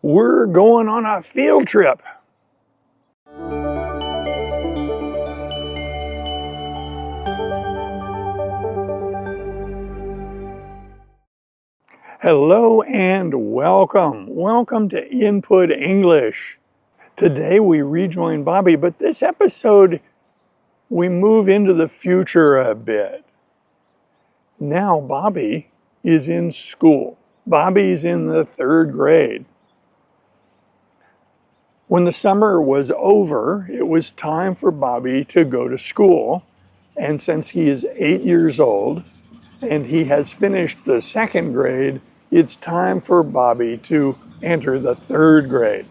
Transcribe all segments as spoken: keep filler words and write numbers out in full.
We're going on a field trip. Hello and welcome. Welcome to Input English. Today we rejoin Bobby, but this episode we move into the future a bit. Now Bobby is in school. Bobby's in the third grade. When the summer was over, it was time for Bobby to go to school. And since he is eight years old and he has finished the second grade, it's time for Bobby to enter the third grade.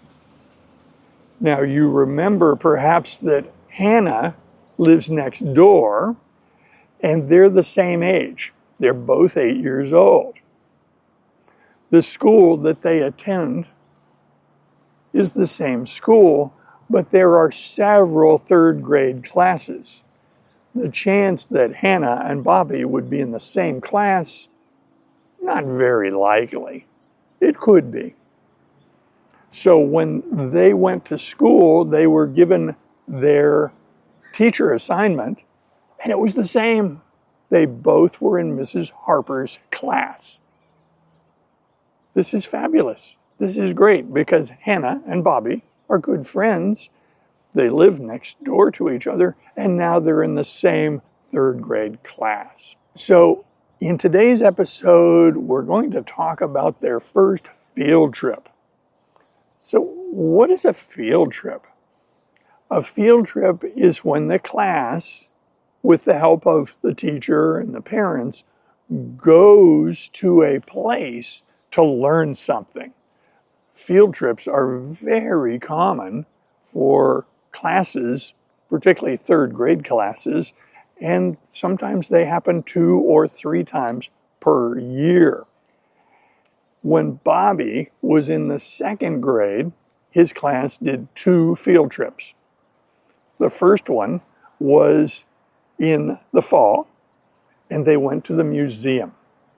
Now you remember perhaps that Hannah lives next door and they're the same age. They're both eight years old. The school that they attend is the same school, but there are several third grade classes. The chance that Hannah and Bobby would be in the same class, not very likely. It could be. So when they went to school, they were given their teacher assignment, and it was the same. They both were in Missus Harper's class. This is fabulous. This is great because Hannah and Bobby are good friends. They live next door to each other, and now they're in the same third grade class. So in today's episode, we're going to talk about their first field trip. So what is a field trip? A field trip is when the class, with the help of the teacher and the parents, goes to a place to learn something. Field trips are very common for classes, particularly third grade classes, and sometimes they happen two or three times per year. When Bobby was in the second grade, his class did two field trips. The first one was in the fall, and they went to the museum.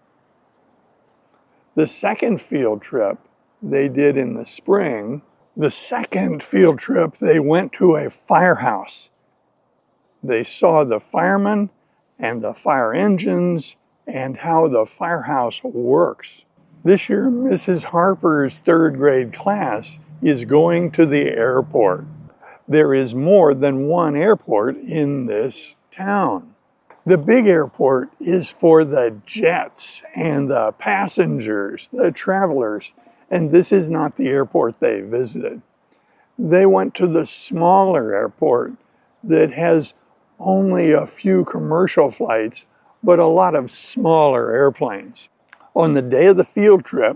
The second field trip they did in the spring. The second field trip, they went to a firehouse. They saw the firemen and the fire engines and how the firehouse works. This year, Missus Harper's third grade class is going to the airport. There is more than one airport in this town. The big airport is for the jets and the passengers, the travelers, and this is not the airport they visited. They went to the smaller airport that has only a few commercial flights, but a lot of smaller airplanes. On the day of the field trip,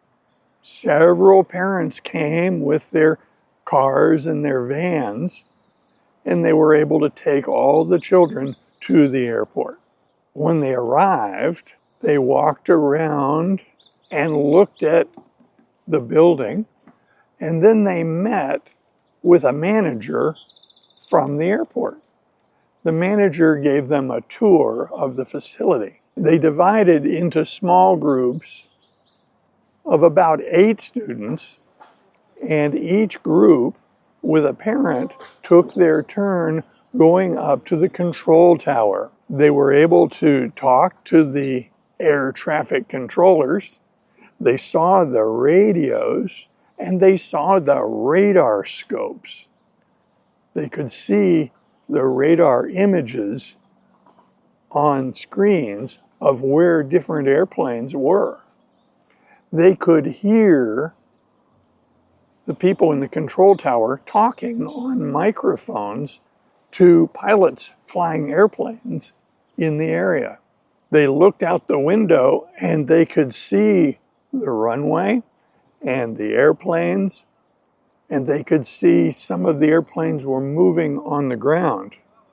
several parents came with their cars and their vans, and they were able to take all the children to the airport. When they arrived, they walked around and looked at the building, and then they met with a manager from the airport. The manager gave them a tour of the facility. They divided into small groups of about eight students, and each group with a parent took their turn going up to the control tower. They were able to talk to the air traffic controllers. They saw the radios and they saw the radar scopes. They could see the radar images on screens of where different airplanes were. They could hear the people in the control tower talking on microphones to pilots flying airplanes in the area. They looked out the window and they could see the runway and the airplanes, and they could see some of the airplanes were moving on the ground.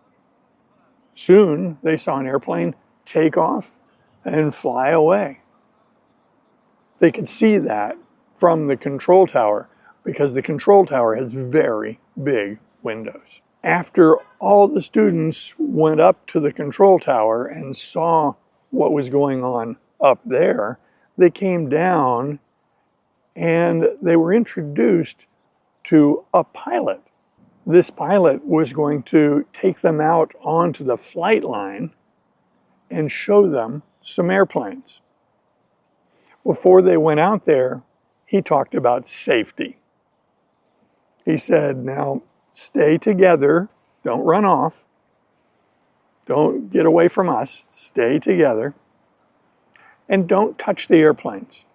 Soon they saw an airplane take off and fly away. They could see that from the control tower because the control tower has very big windows. After all the students went up to the control tower and saw what was going on up there, they came down and they were introduced to a pilot. This pilot was going to take them out onto the flight line and show them some airplanes. Before they went out there, he talked about safety. He said, now stay together, don't run off, don't get away from us, stay together, and don't touch the airplanes.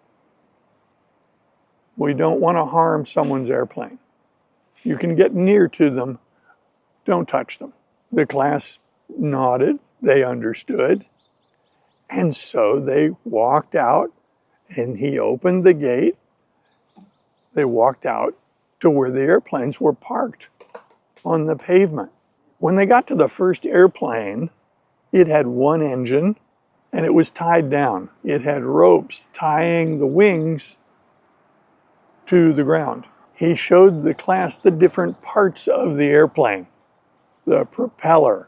We don't want to harm someone's airplane. You can get near to them, don't touch them. The class nodded, they understood, and so they walked out, and he opened the gate. They walked out to where the airplanes were parked on the pavement. When they got to the first airplane, it had one engine, and it was tied down. It had ropes tying the wings to the ground. He showed the class the different parts of the airplane, the propeller,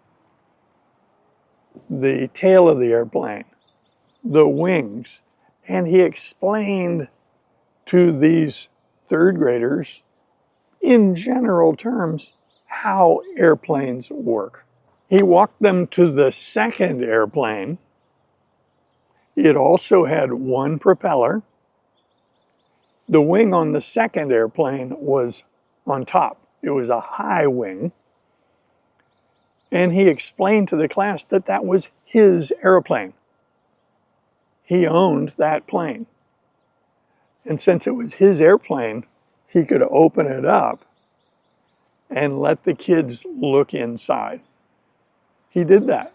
the tail of the airplane, the wings, and he explained to these third graders, in general terms, how airplanes work. He walked them to the second airplane. It also had one propeller. The wing on the second airplane was on top. It was a high wing. And he explained to the class that that was his airplane. He owned that plane. And since it was his airplane, he could open it up and let the kids look inside. He did that.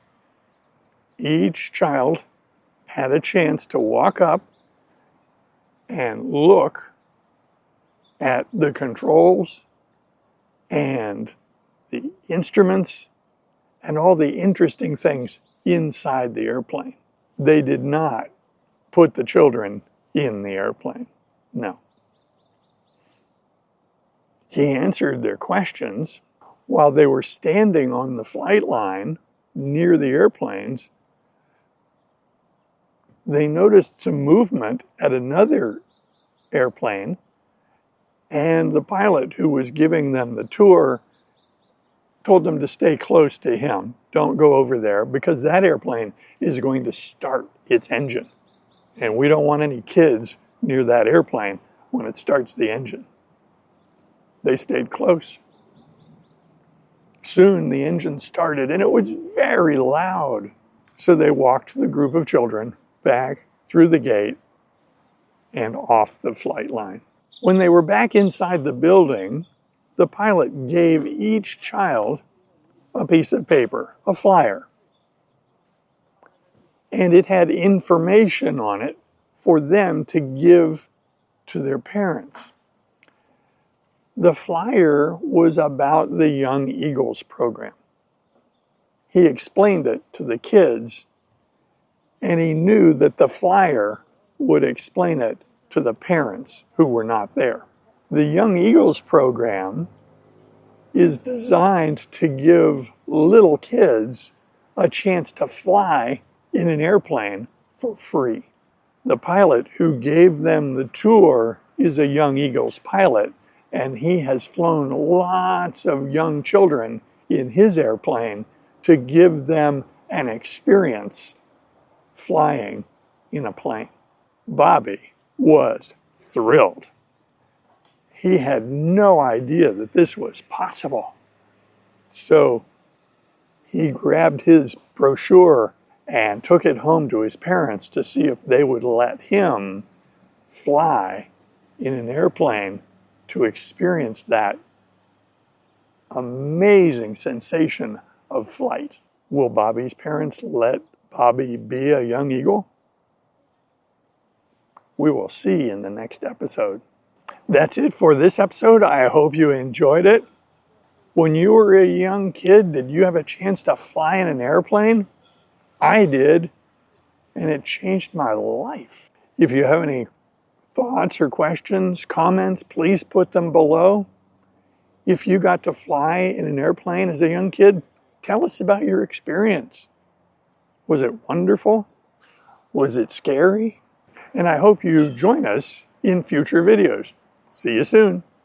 Each child had a chance to walk up and look at the controls and the instruments and all the interesting things inside the airplane. They did not put the children in the airplane. No. He answered their questions while they were standing on the flight line near the airplanes. They noticed some movement at another airplane, and the pilot who was giving them the tour told them to stay close to him. Don't go over there, because that airplane is going to start its engine. And we don't want any kids near that airplane when it starts the engine. They stayed close. Soon the engine started, and it was very loud. So they walked the group of children back through the gate and off the flight line. When they were back inside the building, the pilot gave each child a piece of paper, a flyer. And it had information on it for them to give to their parents. The flyer was about the Young Eagles program. He explained it to the kids, and he knew that the flyer would explain it to the parents who were not there. The Young Eagles program is designed to give little kids a chance to fly in an airplane for free. The pilot who gave them the tour is a Young Eagles pilot, and he has flown lots of young children in his airplane to give them an experience flying in a plane. Bobby was thrilled. He had no idea that this was possible. So he grabbed his brochure and took it home to his parents to see if they would let him fly in an airplane to experience that amazing sensation of flight. Will Bobby's parents let Bobby be a young eagle? We will see in the next episode. That's it for this episode. I hope you enjoyed it. When you were a young kid, did you have a chance to fly in an airplane? I did, and it changed my life. If you have any thoughts or questions, comments, please put them below. If you got to fly in an airplane as a young kid, tell us about your experience. Was it wonderful? Was it scary? And I hope you join us in future videos. See you soon.